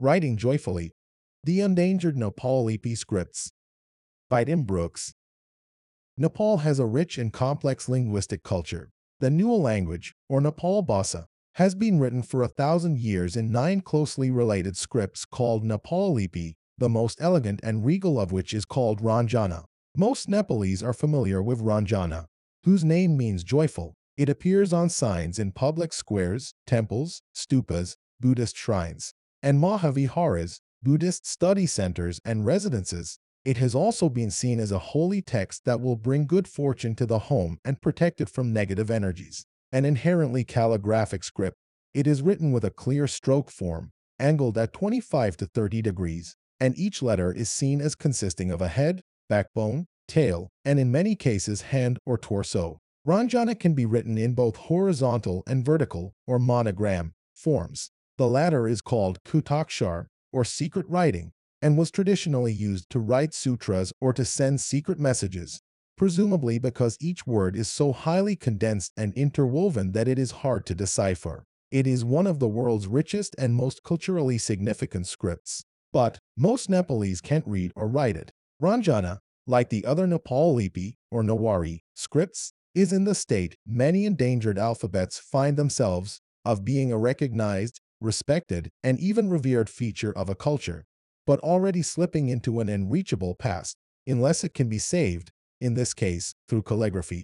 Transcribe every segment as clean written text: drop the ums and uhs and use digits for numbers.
Writing Joyfully. The Endangered Nepal Lipi Scripts. By Tim Brooks. Nepal has a rich and complex linguistic culture. The Newell language, or Nepal Bhasa, has been written for 1,000 years in 9 closely related scripts called Nepal Lipi, the most elegant and regal of which is called Ranjana. Most Nepalese are familiar with Ranjana, whose name means joyful. It appears on signs in public squares, temples, stupas, Buddhist shrines, and Mahaviharas, Buddhist study centers and residences. It has also been seen as a holy text that will bring good fortune to the home and protect it from negative energies. An inherently calligraphic script, it is written with a clear stroke form, angled at 25 to 30 degrees, and each letter is seen as consisting of a head, backbone, tail, and in many cases hand or torso. Ranjana can be written in both horizontal and vertical, or monogram, forms. The latter is called Kutakshar, or secret writing, and was traditionally used to write sutras or to send secret messages, presumably because each word is so highly condensed and interwoven that it is hard to decipher. It is one of the world's richest and most culturally significant scripts, but most Nepalese can't read or write it. Ranjana, like the other Nepal Lipi, or Newari, scripts, is in the state many endangered alphabets find themselves of being a recognized, respected, and even revered feature of a culture, but already slipping into an unreachable past, unless it can be saved, in this case, through calligraphy.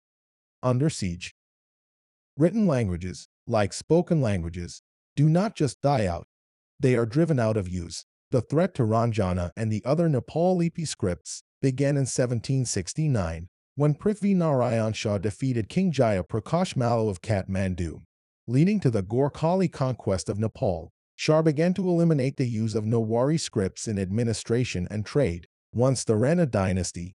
Under siege. Written languages, like spoken languages, do not just die out, they are driven out of use. The threat to Ranjana and the other Nepal Lipi scripts began in 1769, when Prithvi Narayan Shah defeated King Jaya Prakash Mallo of Kathmandu. Leading to the Gorkhali conquest of Nepal, Shah began to eliminate the use of Newari scripts in administration and trade. Once the Rana dynasty,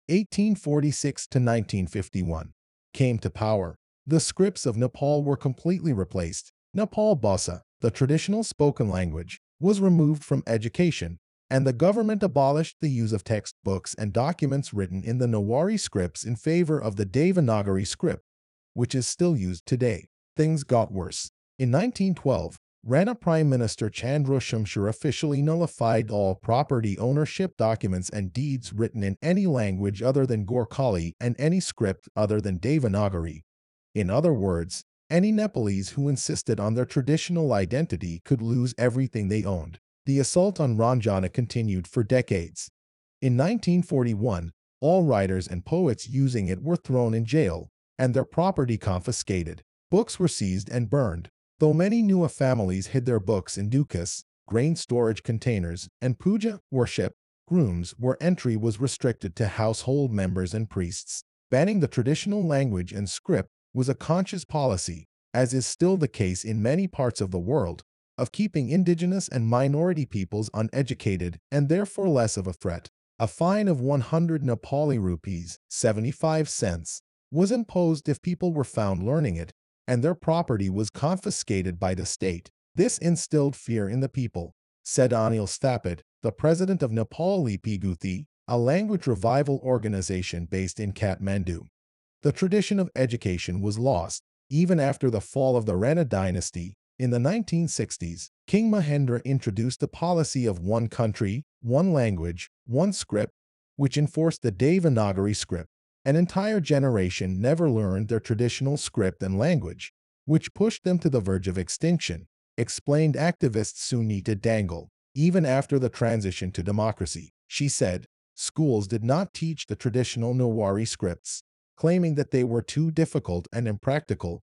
1846 to 1951, came to power, the scripts of Nepal were completely replaced. Nepal Bhasa, the traditional spoken language, was removed from education, and the government abolished the use of textbooks and documents written in the Newari scripts in favor of the Devanagari script, which is still used today. Things got worse. In 1912, Rana Prime Minister Chandra Shumsher officially nullified all property ownership documents and deeds written in any language other than Gorkhali and any script other than Devanagari. In other words, any Nepalese who insisted on their traditional identity could lose everything they owned. The assault on Ranjana continued for decades. In 1941, all writers and poets using it were thrown in jail, and their property confiscated. Books were seized and burned. Though many Nuwa families hid their books in dukas, grain storage containers, and puja worship rooms where entry was restricted to household members and priests. Banning the traditional language and script was a conscious policy, as is still the case in many parts of the world, of keeping indigenous and minority peoples uneducated and therefore less of a threat. A fine of 100 Nepali rupees, 75 cents, was imposed if people were found learning it, and their property was confiscated by the state. This instilled fear in the people, said Anil Stapit, the president of Nepal Lipi Guthi, a language revival organization based in Kathmandu. The tradition of education was lost. Even after the fall of the Rana dynasty, in the 1960s, King Mahendra introduced the policy of one country, one language, one script, which enforced the Devanagari script. An entire generation never learned their traditional script and language, which pushed them to the verge of extinction, explained activist Sunita Dangle. Even after the transition to democracy, she said, schools did not teach the traditional Newari scripts, claiming that they were too difficult and impractical.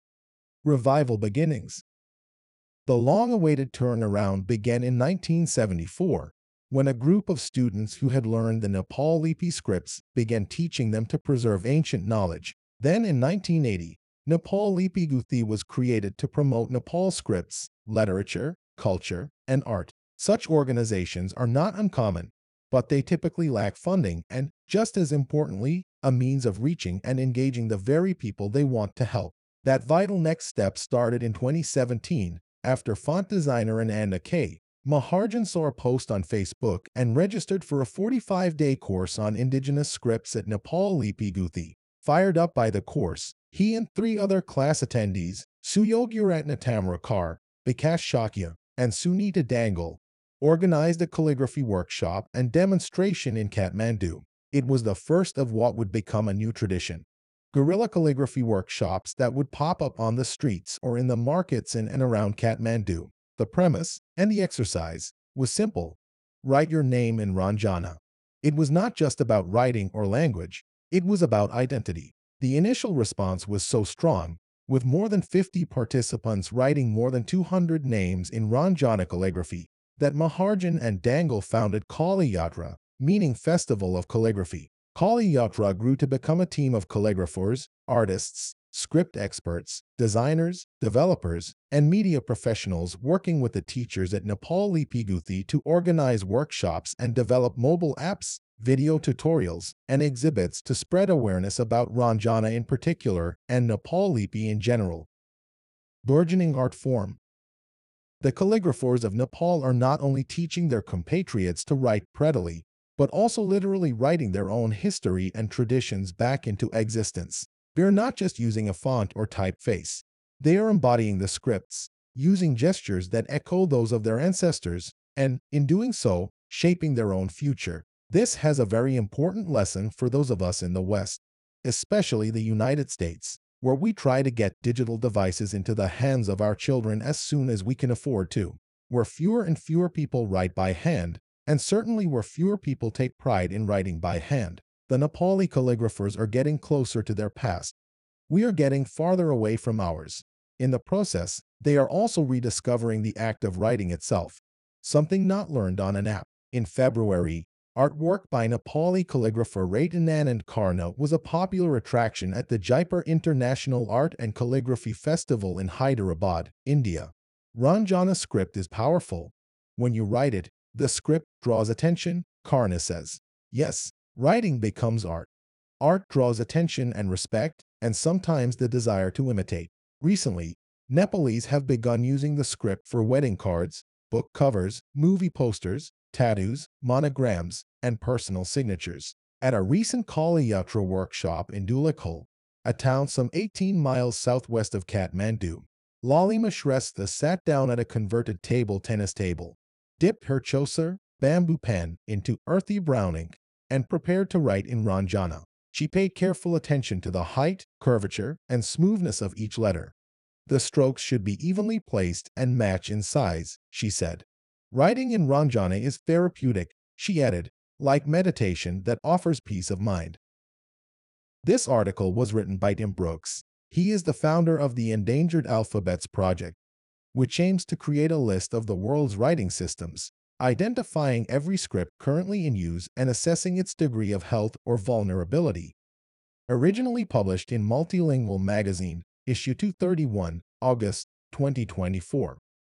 Revival beginnings. The long-awaited turnaround began in 1974, when a group of students who had learned the Nepal Lipi scripts began teaching them to preserve ancient knowledge. Then in 1980, Nepal Lipi Guthi was created to promote Nepal scripts, literature, culture, and art. Such organizations are not uncommon, but they typically lack funding and, just as importantly, a means of reaching and engaging the very people they want to help. That vital next step started in 2017, after font designer Ananda K. Maharjan saw a post on Facebook and registered for a 45-day course on indigenous scripts at Nepal Lipi Guthi. Fired up by the course, he and 3 other class attendees, Suyogyuratna Tamrakar, Bikash Shakya, and Sunita Dangle, organized a calligraphy workshop and demonstration in Kathmandu. It was the first of what would become a new tradition. Guerrilla calligraphy workshops that would pop up on the streets or in the markets in and around Kathmandu. The premise and the exercise was simple. Write your name in Ranjana. It was not just about writing or language, it was about identity. The initial response was so strong, with more than 50 participants writing more than 200 names in Ranjana calligraphy, that Maharjan and Dangle founded Kali Yatra, meaning Festival of Calligraphy. Kali Yatra grew to become a team of calligraphers, artists, script experts, designers, developers, and media professionals working with the teachers at Nepal Lipi Guthi to organize workshops and develop mobile apps, video tutorials, and exhibits to spread awareness about Ranjana in particular and Nepal Lipi in general. Burgeoning art form. The calligraphers of Nepal are not only teaching their compatriots to write prettily, but also literally writing their own history and traditions back into existence. They are not just using a font or typeface. They are embodying the scripts, using gestures that echo those of their ancestors, and, in doing so, shaping their own future. This has a very important lesson for those of us in the West, especially the United States, where we try to get digital devices into the hands of our children as soon as we can afford to, where fewer and fewer people write by hand, and certainly where fewer people take pride in writing by hand. The Nepali calligraphers are getting closer to their past. We are getting farther away from ours. In the process, they are also rediscovering the act of writing itself, something not learned on an app. In February, artwork by Nepali calligrapher Ratananand Karna was a popular attraction at the Jaipur International Art and Calligraphy Festival in Hyderabad, India. Ranjana script is powerful. When you write it, the script draws attention, Karna says. Yes, writing becomes art. Art draws attention and respect, and sometimes the desire to imitate. Recently, Nepalese have begun using the script for wedding cards, book covers, movie posters, tattoos, monograms, and personal signatures. At a recent Kali Yatra workshop in Dhulikhel, a town some 18 miles southwest of Kathmandu, Lalima Shrestha sat down at a converted table tennis table, dipped her chaucer, bamboo pen, into earthy brown ink, and prepared to write in Ranjana. She paid careful attention to the height, curvature, and smoothness of each letter. The strokes should be evenly placed and match in size, she said. Writing in Ranjana is therapeutic, she added, like meditation that offers peace of mind. This article was written by Tim Brooks. He is the founder of the Endangered Alphabets Project, which aims to create a list of the world's writing systems, identifying every script currently in use and assessing its degree of health or vulnerability. Originally published in Multilingual Magazine, Issue 231, August 2024.